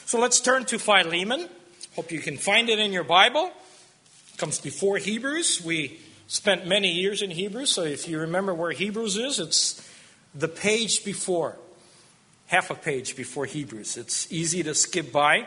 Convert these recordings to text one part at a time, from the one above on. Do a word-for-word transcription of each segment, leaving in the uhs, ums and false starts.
So let's turn to Philemon. Hope you can find it in your Bible. It comes before Hebrews. We spent many years in Hebrews, so if you remember where Hebrews is, it's the page before, half a page before Hebrews. It's easy to skip by.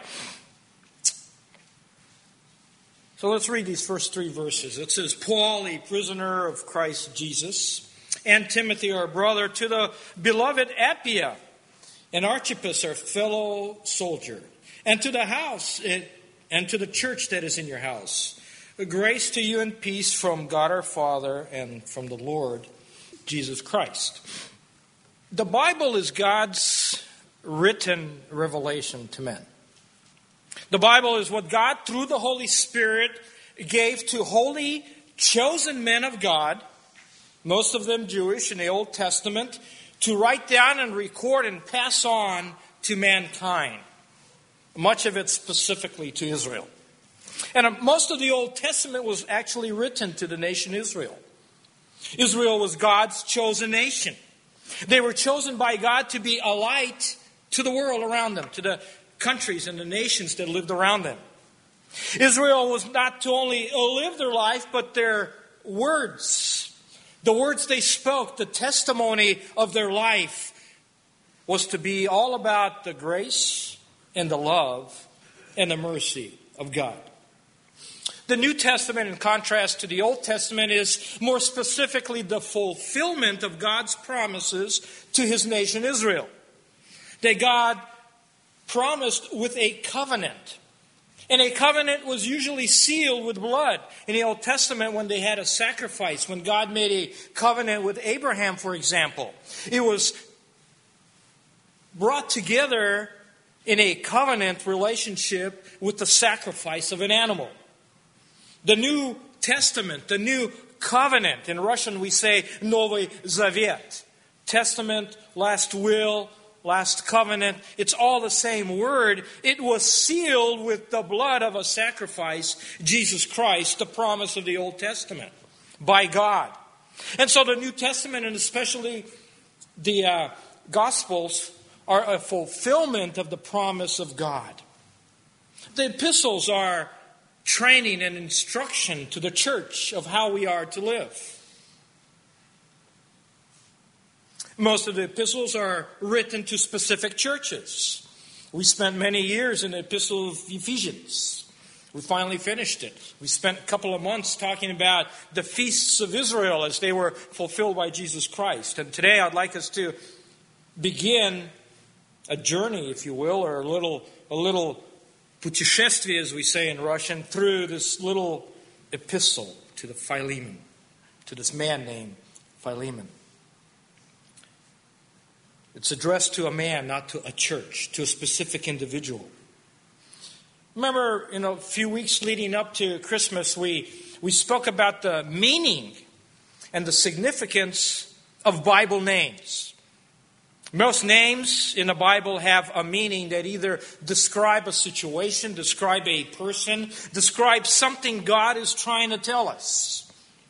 So let's read these first three verses. It says, Paul, a prisoner of Christ Jesus, and Timothy, our brother, to the beloved Apphia, and Archippus, our fellow soldier, and to the house, and to the church that is in your house. Grace to you and peace from God our Father and from the Lord Jesus Christ. The Bible is God's written revelation to men. The Bible is what God, through the Holy Spirit, gave to holy, chosen men of God, most of them Jewish in the Old Testament, to write down and record and pass on to mankind. Much of it specifically to Israel. And most of the Old Testament was actually written to the nation Israel. Israel was God's chosen nation. They were chosen by God to be a light to the world around them, to the countries and the nations that lived around them. Israel was not to only live their life, but their words, the words they spoke, the testimony of their life was to be all about the grace and the love and the mercy of God. The New Testament, in contrast to the Old Testament, is more specifically the fulfillment of God's promises to his nation Israel. That God promised with a covenant. And a covenant was usually sealed with blood. In the Old Testament, when they had a sacrifice, when God made a covenant with Abraham, for example, it was brought together in a covenant relationship with the sacrifice of an animal. The New Testament, the New Covenant, in Russian we say Novy Zavet. Testament, last will, last covenant. It's all the same word. It was sealed with the blood of a sacrifice, Jesus Christ, the promise of the Old Testament, by God. And so the New Testament, and especially the uh, Gospels, are a fulfillment of the promise of God. The epistles are training and instruction to the church of how we are to live. Most of the epistles are written to specific churches. We spent many years in the epistle of Ephesians. We finally finished it. We spent a couple of months talking about the feasts of Israel as they were fulfilled by Jesus Christ. And today I'd like us to begin a journey, if you will, or a little a little puteshestvие, as we say in Russian, through this little epistle to the Philemon, to this man named Philemon. It's addressed to a man, not to a church, to a specific individual. Remember, in a few weeks leading up to Christmas, we, we spoke about the meaning and the significance of Bible names. Most names in the Bible have a meaning that either describe a situation, describe a person, describe something God is trying to tell us.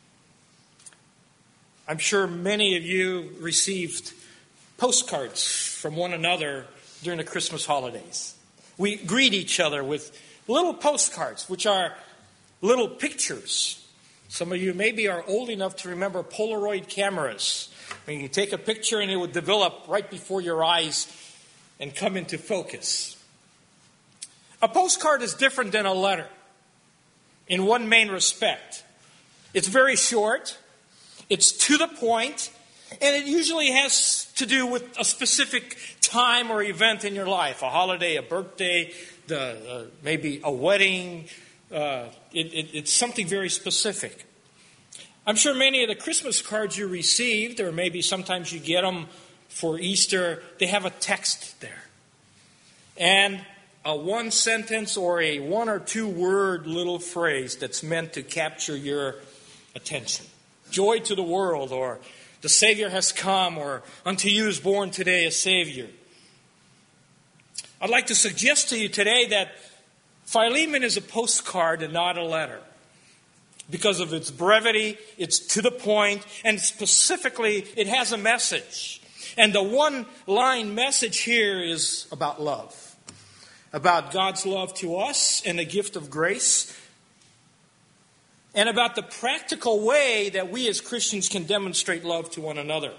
I'm sure many of you received postcards from one another during the Christmas holidays. We greet each other with little postcards, which are little pictures. Some of you maybe are old enough to remember Polaroid cameras. When you take a picture and it would develop right before your eyes and come into focus. A postcard is different than a letter in one main respect. It's very short, it's to the point, and it usually has to do with a specific time or event in your life. A holiday, a birthday, the, uh, maybe a wedding. Uh, it, it, it's something very specific. I'm sure many of the Christmas cards you received, or maybe sometimes you get them for Easter, they have a text there. And a one sentence or a one or two word little phrase that's meant to capture your attention. Joy to the world, or the Savior has come, or unto you is born today a Savior. I'd like to suggest to you today that Philemon is a postcard and not a letter. Because of its brevity, it's to the point, and specifically, it has a message. And the one-line message here is about love. about God's love to us and the gift of grace, and about the practical way that we as Christians can demonstrate love to one another.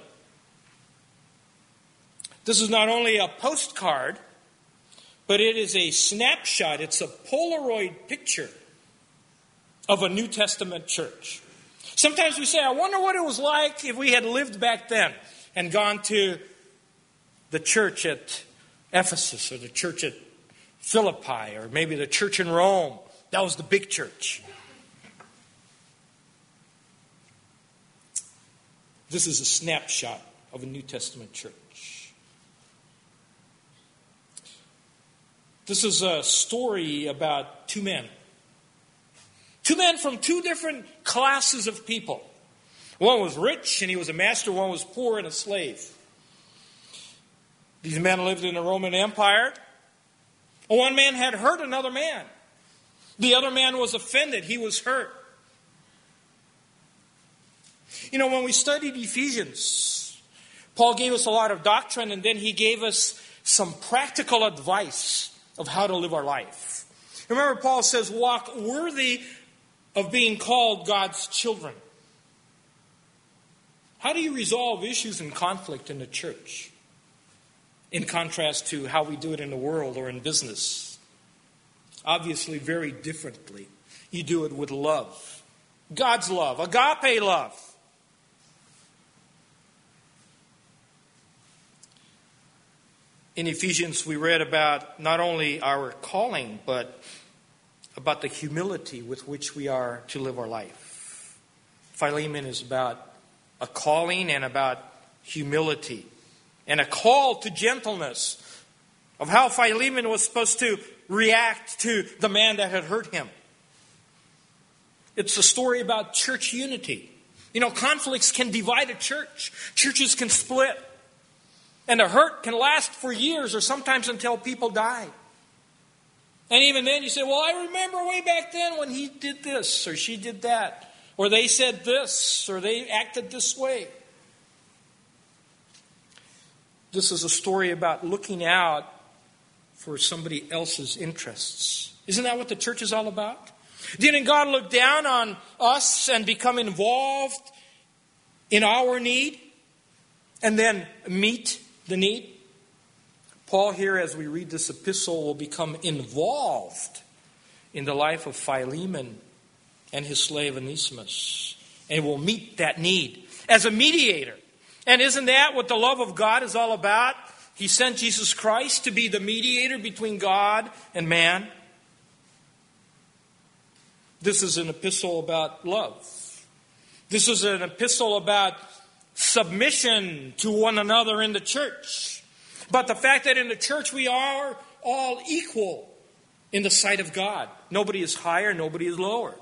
This is not only a postcard, but it is a snapshot. It's a Polaroid picture of a New Testament church. Sometimes we say, I wonder what it was like if we had lived back then and gone to the church at Ephesus or the church at Philippi or maybe the church in Rome. That was the big church. This is a snapshot of a New Testament church. This is a story about two men. Two men from two different classes of people. One was rich and he was a master. One was poor and a slave. These men lived in the Roman Empire. One man had hurt another man. The other man was offended. He was hurt. You know, when we studied Ephesians, Paul gave us a lot of doctrine and then he gave us some practical advice of how to live our life. Remember, Paul says, walk worthy of being called God's children. How do you resolve issues and conflict in the church? In contrast to how we do it in the world or in business. Obviously, very differently. You do it with love. God's love. Agape love. In Ephesians, we read about not only our calling, but about the humility with which we are to live our life. Philemon is about a calling and about humility and a call to gentleness of how Philemon was supposed to react to the man that had hurt him. It's a story about church unity. You know, conflicts can divide a church. Churches can split. And the hurt can last for years or sometimes until people die. And even then you say, well, I remember way back then when he did this or she did that. Or they said this or they acted this way. This is a story about looking out for somebody else's interests. Isn't that what the church is all about? Didn't God look down on us and become involved in our need and then meet the need? Paul here, as we read this epistle, will become involved in the life of Philemon and his slave Onesimus. And will meet that need as a mediator. And isn't that what the love of God is all about? He sent Jesus Christ to be the mediator between God and man. This is an epistle about love. This is an epistle about submission to one another in the church. But the fact that in the church we are all equal in the sight of God. Nobody is higher, nobody is lower.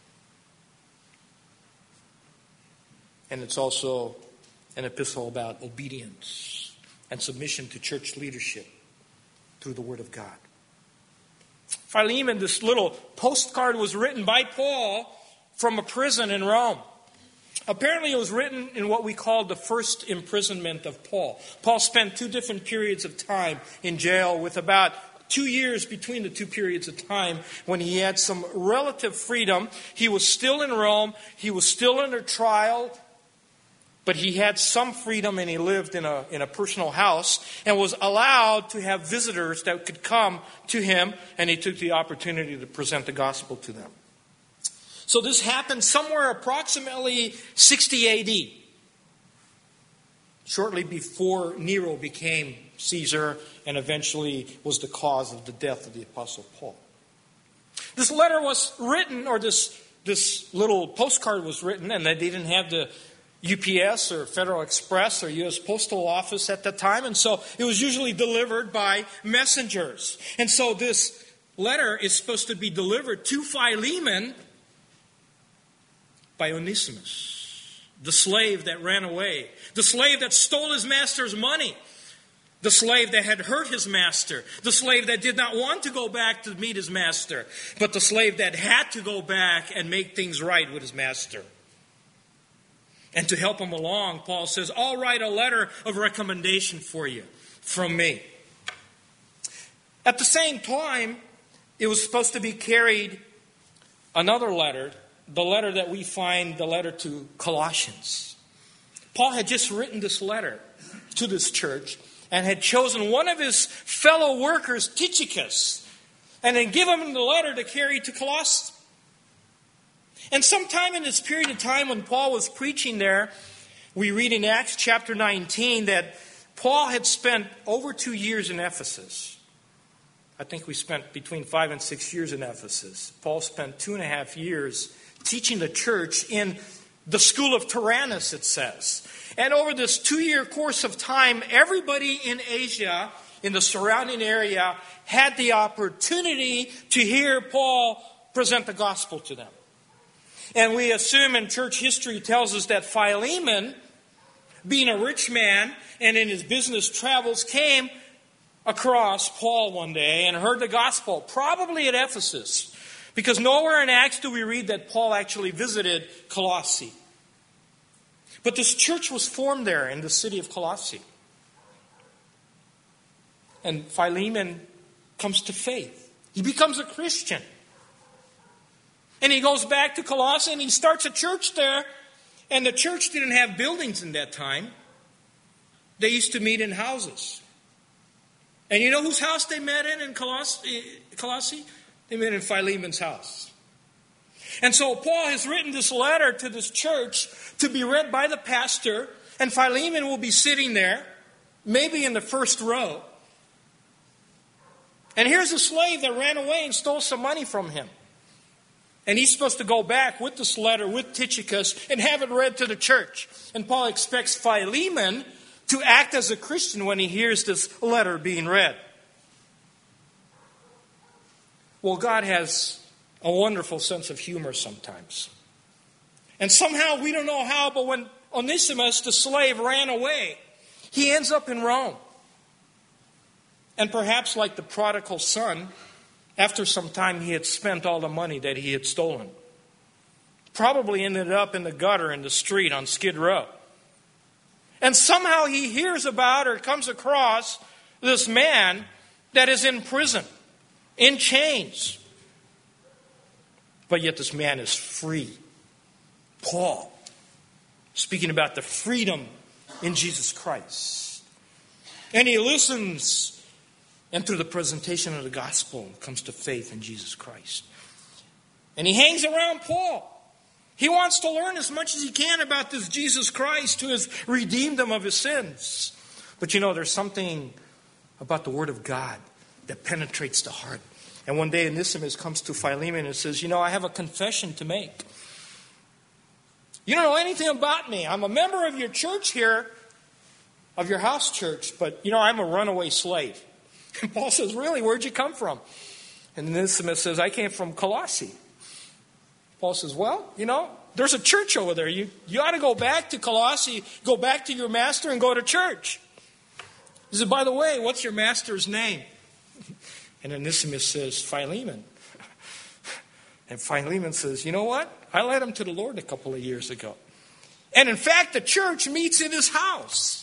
And it's also an epistle about obedience and submission to church leadership through the Word of God. Philemon, this little postcard was written by Paul from a prison in Rome. Apparently it was written in what we call the first imprisonment of Paul. Paul spent two different periods of time in jail with about two years between the two periods of time when he had some relative freedom. He was still in Rome. He was still under trial. But he had some freedom and he lived in a, in a personal house and was allowed to have visitors that could come to him, and he took the opportunity to present the gospel to them. So this happened somewhere approximately sixty A D, shortly before Nero became Caesar and eventually was the cause of the death of the Apostle Paul. This letter was written, or this, this little postcard was written, and they didn't have the U P S or Federal Express or U S Postal Office at the time. And so it was usually delivered by messengers. And so this letter is supposed to be delivered to Philemon by Onesimus, the slave that ran away, the slave that stole his master's money, the slave that had hurt his master, the slave that did not want to go back to meet his master, but the slave that had to go back and make things right with his master. And to help him along, Paul says, I'll write a letter of recommendation for you from me. At the same time, it was supposed to be carried another letter, the letter that we find, the letter to Colossians. Paul had just written this letter to this church and had chosen one of his fellow workers, Tychicus, and had given him the letter to carry to Colossae. And sometime in this period of time when Paul was preaching there, we read in Acts chapter nineteen that Paul had spent over two years in Ephesus. I think we spent between five and six years in Ephesus. Paul spent two and a half years teaching the church in the school of Tyrannus, it says. And over this two-year course of time, everybody in Asia, in the surrounding area, had the opportunity to hear Paul present the gospel to them. And we assume, and church history tells us, that Philemon, being a rich man and in his business travels, came across Paul one day and heard the gospel, probably at Ephesus, because nowhere in Acts do we read that Paul actually visited Colossae. But this church was formed there in the city of Colossae. And Philemon comes to faith. He becomes a Christian. And he goes back to Colossae and he starts a church there. And the church didn't have buildings in that time. They used to meet in houses. And you know whose house they met in in Colossae? Colossae? They met in Philemon's house. And so Paul has written this letter to this church to be read by the pastor. And Philemon will be sitting there, maybe in the first row. And here's a slave that ran away and stole some money from him. And he's supposed to go back with this letter, with Tychicus, and have it read to the church. And Paul expects Philemon to act as a Christian when he hears this letter being read. Well, God has a wonderful sense of humor sometimes. And somehow, we don't know how, but when Onesimus, the slave, ran away, he ends up in Rome. And perhaps like the prodigal son, after some time he had spent all the money that he had stolen. Probably ended up in the gutter in the street on Skid Row. And somehow he hears about or comes across this man that is in prison, in chains. But yet this man is free. Paul, speaking about the freedom in Jesus Christ. And he listens. And through the presentation of the gospel, comes to faith in Jesus Christ. And he hangs around Paul. He wants to learn as much as he can about this Jesus Christ who has redeemed him of his sins. But you know, there's something about the Word of God that penetrates the heart. And one day Onesimus comes to Philemon and says, you know, I have a confession to make. You don't know anything about me. I'm a member of your church here, of your house church, but you know, I'm a runaway slave. And Paul says, really, where'd you come from? And Onesimus says, I came from Colossae. Paul says, well, you know, there's a church over there. You, you ought to go back to Colossae, go back to your master and go to church. He said, by the way, what's your master's name? And Onesimus says, Philemon. And Philemon says, you know what? I led him to the Lord a couple of years ago. And in fact, the church meets in his house.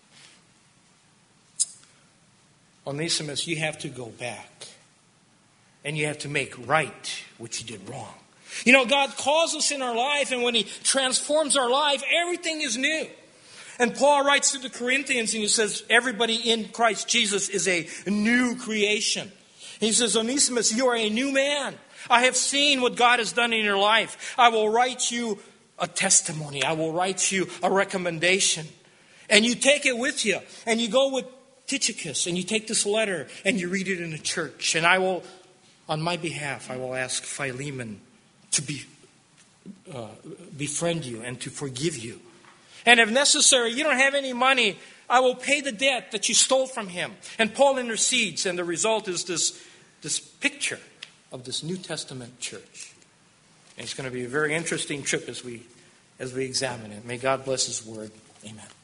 Onesimus, you have to go back. And you have to make right what you did wrong. You know, God calls us in our life, and when He transforms our life, everything is new. And Paul writes to the Corinthians, and he says, everybody in Christ Jesus is a new creation. He says, Onesimus, you are a new man. I have seen what God has done in your life. I will write you a testimony. I will write you a recommendation. And you take it with you, and you go with Tychicus, and you take this letter and you read it in the church. And I will, on my behalf, I will ask Philemon to be, uh, befriend you and to forgive you. And if necessary, you don't have any money, I will pay the debt that you stole from him. And Paul intercedes, and the result is this, this picture of this New Testament church. And it's going to be a very interesting trip as we, as we examine it. May God bless His word. Amen.